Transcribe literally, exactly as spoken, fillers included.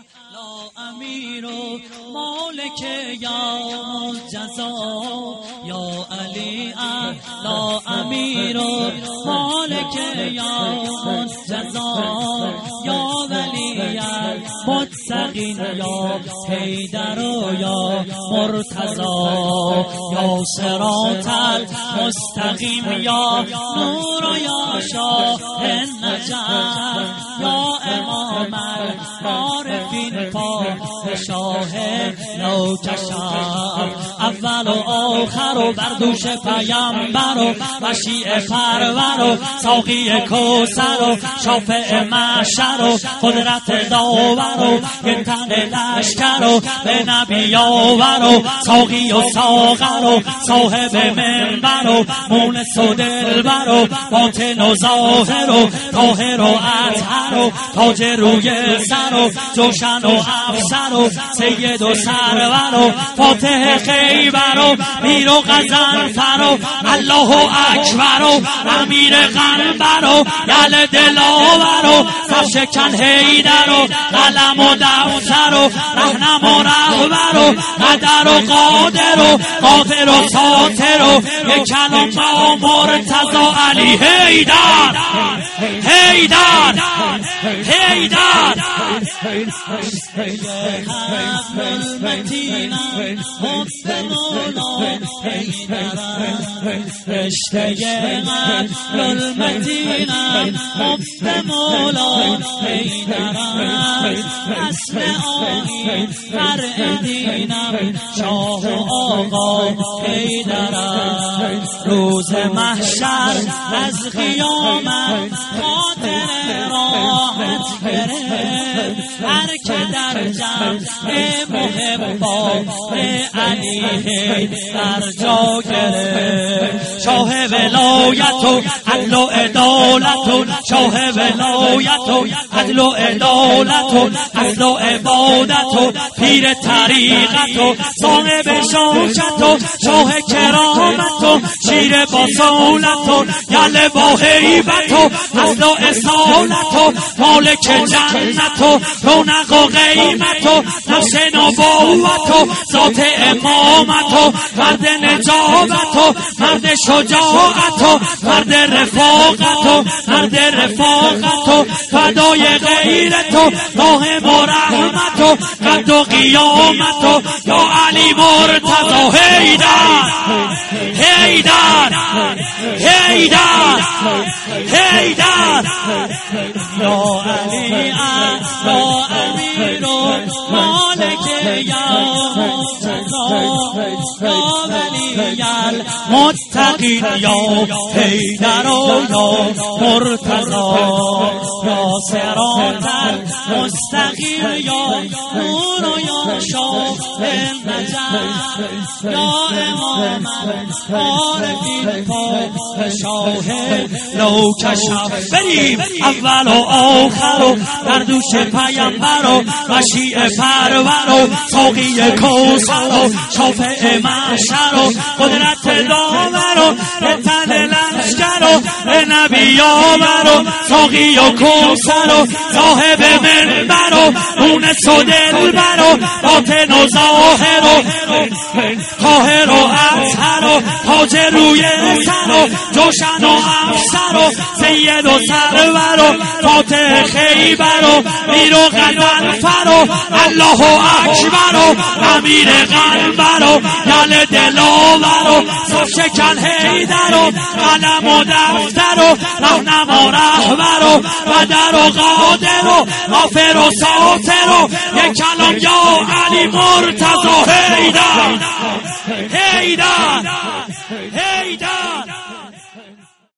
اعلا امیر و مالک یا جزا یا علی اعلا امیر و مالک یا جزا یا ولی المتقین یا حیدر و یا مرتضی یا صراط المستقیم یا نور و یا شاه النجف یا امام العارفین پادشاه نوکشف اول و آخر و بردوش پیامبر و مشیع پرور و ساقی کوثر و شافع محشر و قدرت داور و یه تن لشکر و به نبی آور و ساقی و ساغر و صاحب منبر و مونس و دلبر و باطن و ظاهر و طاهر و اطهر و تاج روی سر و جوشن و افسر و سید و سرور و فاتح خیبر و میر و غضنفر و الله اکبر و امیر قنبر و یل دلاور و صفشکن حیدر و قلم و دفتر و رهنم و رهبر و قدر و قادر و قادر و ساتر و یک کلام با مرتضی علی حیدر حیدر حیدر رشته قتل المتینم حب مولا حیدرم اسم آیین فرع دینم شاه و آقا حیدرم روز محشر از قیامت خاطر راحت گرفت هر که در جمع محبان علی حیدر جا گرفت شاه ولایت و عدل و عدالت و شاه ولایت و عدل و عدالت و عدل و عبادت و پیر طریقت و صاحب شوکت و شاه کرامت و شیر بصالت و یل با هیبت و عدل و اصالت و مالک جنت و رونق و قیمت و نفس نبوت و ذات امامت و مرد نجابت و مرد شجاعت و مرد رفاقت و مرد رفاقت و فدای غیرت و راه مرحمت و قد و قیامت و یا علی مرتضی حیدر حیدر حیدر حیدر یا علی یا امیر و مالک یا جزا یا ولی المتقین یا حیدر و یا مرتضی یا صراط المستقیم یا نور و یا شاه النجف یا امام العارفین پادشاه نوکشف بریم اول و آخر و در دوش پیامبر و مشیع پرور و ساقی کوثر و شافع محشر و قدرت داور و تن لشکر و به نبی آور و ساقی و کوثر و صاحب منبر و مونس و دلبر و باطن و ظاهر و طاهر و اطهر و تاج روی سر و جوشن و افسر و سید و سرور و فاتح خیبر و میر و غضنفر و الله اکبر و امیر قنبر و یل دلاور و صفشکن حیدر و قلم و دفتر و رهنم و رهبر و قدر و قادر و غافر و ساتر و یک کلام یا علی مرتضی حیدر حیدر